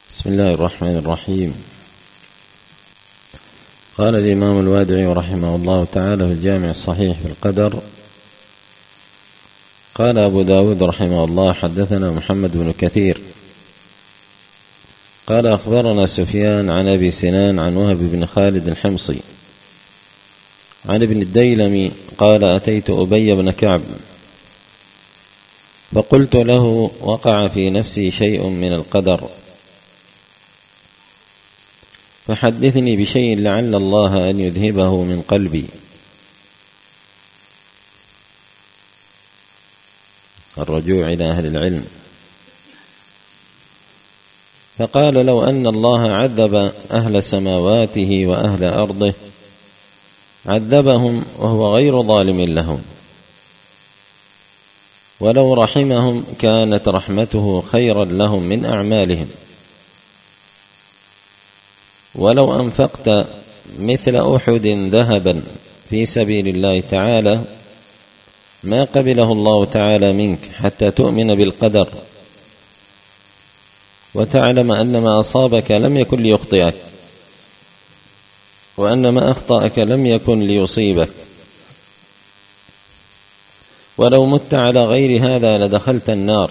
بسم الله الرحمن الرحيم. قال الإمام الوادعي رحمه الله تعالى في الجامع الصحيح في القدر: قال أبو داود رحمه الله: حدثنا محمد بن كثير قال أخبرنا سفيان عن أبي سنان عن وهب بن خالد الحمصي عن ابن الديلمي قال: أتيت أبي بن كعب فقلت له: وقع في نفسي شيء من القدر فحدثني بشيء لعل الله أن يذهبه من قلبي. الرجوع إلى أهل العلم. فقال: لو أن الله عذب أهل سماواته وأهل أرضه عذبهم وهو غير ظالم لهم، ولو رحمهم كانت رحمته خيرا لهم من أعمالهم، ولو أنفقت مثل أحد ذهبا في سبيل الله تعالى ما قبله الله تعالى منك حتى تؤمن بالقدر وتعلم أن ما أصابك لم يكن ليخطئك، وأن ما أخطأك لم يكن ليصيبك، ولو مت على غير هذا لدخلت النار.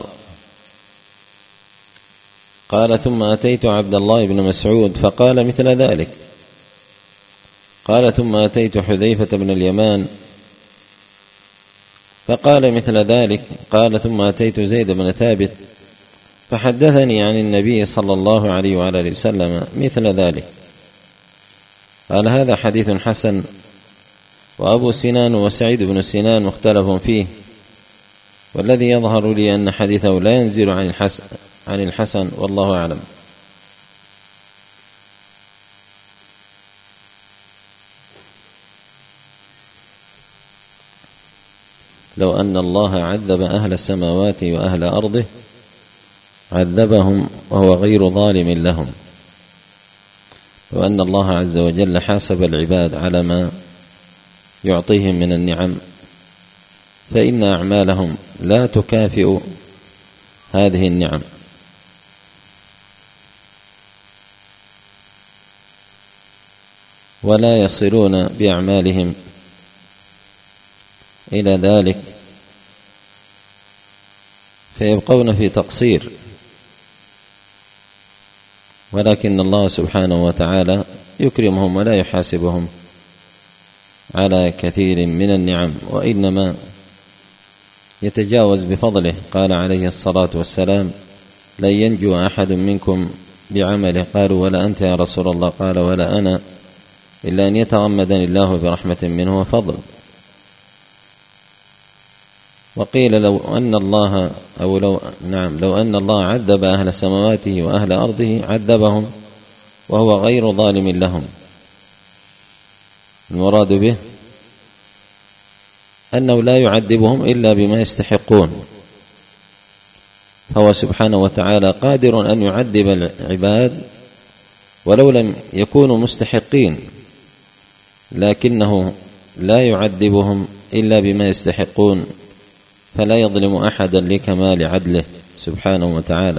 قال: ثم أتيت عبد الله بن مسعود فقال مثل ذلك. قال: ثم أتيت حذيفة بن اليمان فقال مثل ذلك. قال: ثم أتيت زيد بن ثابت فحدثني عن النبي صلى الله عليه وعلى آله وسلم مثل ذلك. قال: هذا حديث حسن، وأبو سنان وسعيد بن سنان مختلف فيه، والذي يظهر لي أن حديثه لا ينزل عن الحسن، والله أعلم. لو أن الله عذب أهل السماوات وأهل أرضه عذبهم وهو غير ظالم لهم، وأن الله عز وجل حاسب العباد على ما يعطيهم من النعم، فإن أعمالهم لا تكافئ هذه النعم. ولا يصلون بأعمالهم إلى ذلك، فيبقون في تقصير، ولكن الله سبحانه وتعالى يكرمهم ولا يحاسبهم على كثير من النعم، وإنما يتجاوز بفضله. قال عليه الصلاة والسلام: لن ينجو أحد منكم بعمله. قالوا: ولا أنت يا رسول الله؟ قال: ولا أنا، إلا أن يتغمدني الله برحمة منه وفضل. وقيل: لو أن الله عذب أهل سماواته وأهل أرضه عذبهم وهو غير ظالم لهم. المراد به أنه لا يعذبهم إلا بما يستحقون، فهو سبحانه وتعالى قادر أن يعذب العباد ولو لم يكونوا مستحقين، لكنه لا يعذبهم إلا بما يستحقون، فلا يظلم أحدا لكمال عدله سبحانه وتعالى.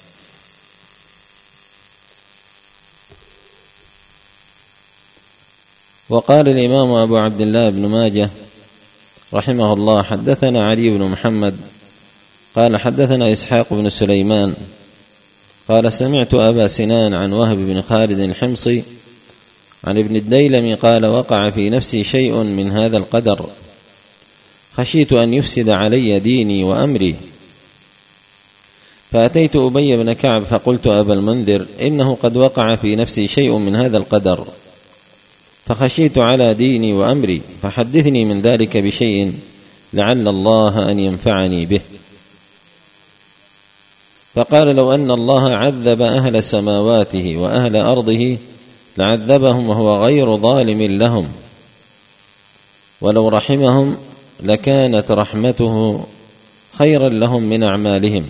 وقال الإمام أبو عبد الله بن ماجه رحمه الله: حدثنا علي بن محمد قال حدثنا إسحاق بن سليمان قال: سمعت أبا سنان عن وهب بن خالد الحمصي عن ابن الديلمي قال: وقع في نفسي شيء من هذا القدر خشيت أن يفسد علي ديني وأمري، فأتيت أبي بن كعب فقلت: أبا المنذر، إنه قد وقع في نفسي شيء من هذا القدر فخشيت على ديني وأمري، فحدثني من ذلك بشيء لعل الله أن ينفعني به. فقال: لو أن الله عذب أهل سماواته وأهل أرضه لعذبهم وهو غير ظالم لهم، ولو رحمهم لكانت رحمته خيرا لهم من أعمالهم،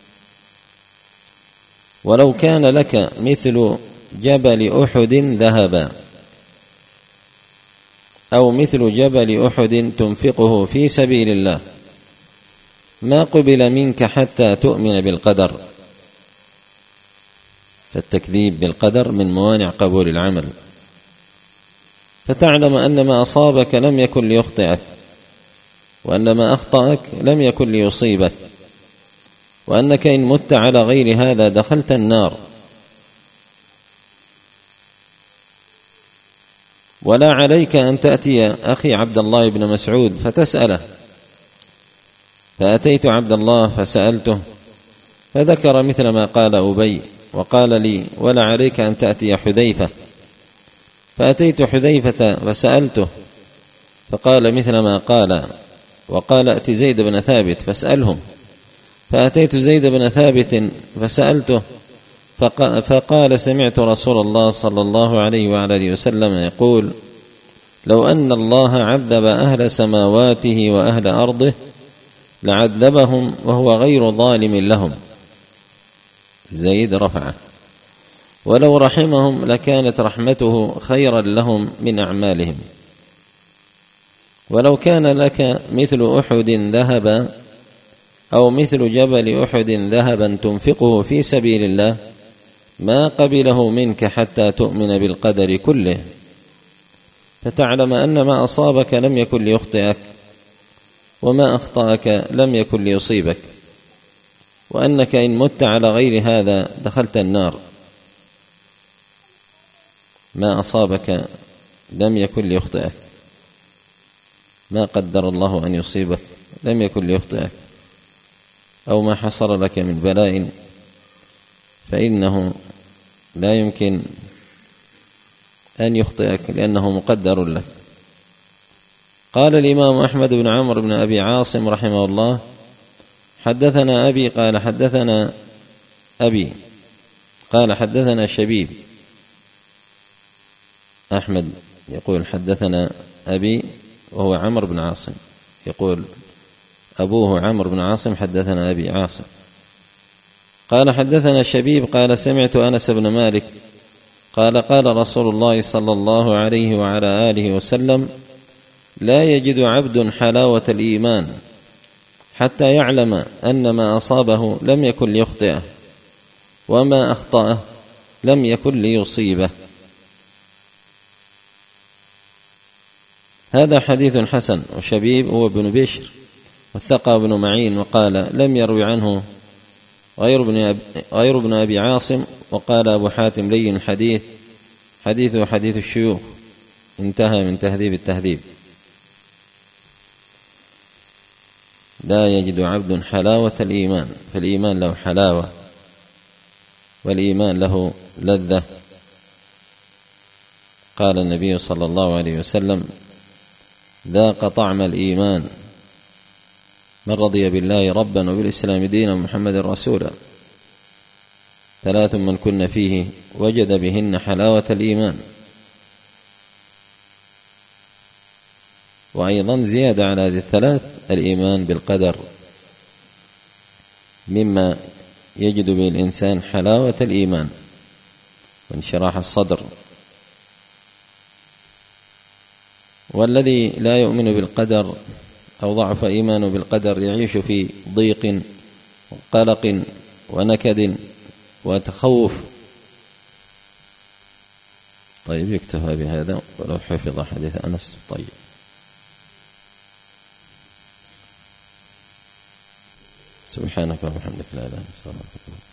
ولو كان لك مثل جبل أحد ذهبا أو مثل جبل أحد تنفقه في سبيل الله ما قبل منك حتى تؤمن بالقدر. فالتكذيب بالقدر من موانع قبول العمل، فتعلم أن ما أصابك لم يكن ليخطئك، وأن ما أخطأك لم يكن ليصيبك، وأنك إن مت على غير هذا دخلت النار. ولا عليك أن تأتي أخي عبد الله بن مسعود فتسأله، فأتيت عبد الله فسألته فذكر مثل ما قال أبي، وقال لي: ولا عليك أن تأتي حذيفة، فأتيت حذيفة فسألته فقال مثل ما قال، وقال: أتي زيد بن ثابت فاسألهم، فأتيت زيد بن ثابت فسألته فقال: سمعت رسول الله صلى الله عليه وعلى وسلم يقول: لو أن الله عذب أهل سماواته وأهل أرضه لعذبهم وهو غير ظالم لهم. زيد رفعه: ولو رحمهم لكانت رحمته خيرا لهم من أعمالهم. ولو كان لك مثل أحد ذهبا أو مثل جبل أحد ذهبا تنفقه في سبيل الله ما قبله منك حتى تؤمن بالقدر كله، فتعلم أن ما أصابك لم يكن ليخطئك، وما أخطأك لم يكن ليصيبك، وأنك إن مت على غير هذا دخلت النار. ما أصابك لم يكن ليخطئك، ما قدر الله أن يصيبك لم يكن ليخطئك، أو ما حصل لك من بلاء فإنه لا يمكن أن يخطئك لأنه مقدر لك. قال الإمام أحمد بن عمرو بن أبي عاصم رحمه الله: حدثنا أبي قال حدثنا أبي قال حدثنا شبيب. أحمد يقول حدثنا أبي وهو عمرو بن عاصم، يقول أبوه عمرو بن عاصم حدثنا أبي عاصم. قال حدثنا شبيب قال سمعت أنس بن مالك قال قال رسول الله صلى الله عليه وعلى آله وسلم: لا يجد عبد حلاوة الإيمان حتى يعلم أن ما أصابه لم يكن ليخطئه، وما أخطأه لم يكن ليصيبه. هذا حديث حسن. وشبيب هو بن بشر والثقى بن معين، وقال لم يروي عنه غير ابن أبي عاصم. وقال أبو حاتم لين الحديث، حديثه حديث الشيوخ. انتهى من تهذيب التهذيب. لا يجد عبد حلاوة الإيمان، فالإيمان له حلاوة، والإيمان له لذة. قال النبي صلى الله عليه وسلم: ذاق طعم الإيمان من رضي بالله ربا وبالإسلام دينا محمد رسولا. 3 من كن فيه وجد بهن حلاوة الإيمان. وأيضا زيادة على هذه 3 الإيمان بالقدر مما يجد به الإنسان حلاوة الإيمان وانشراح الصدر. والذي لا يؤمن بالقدر أو ضعف إيمانه بالقدر يعيش في ضيق وقلق ونكد وتخوف. طيب، يكتفى بهذا ولو حفظ حديث أنس. طيب، سبحانك وبحمدك لا إله إلا أنت أستغفرك.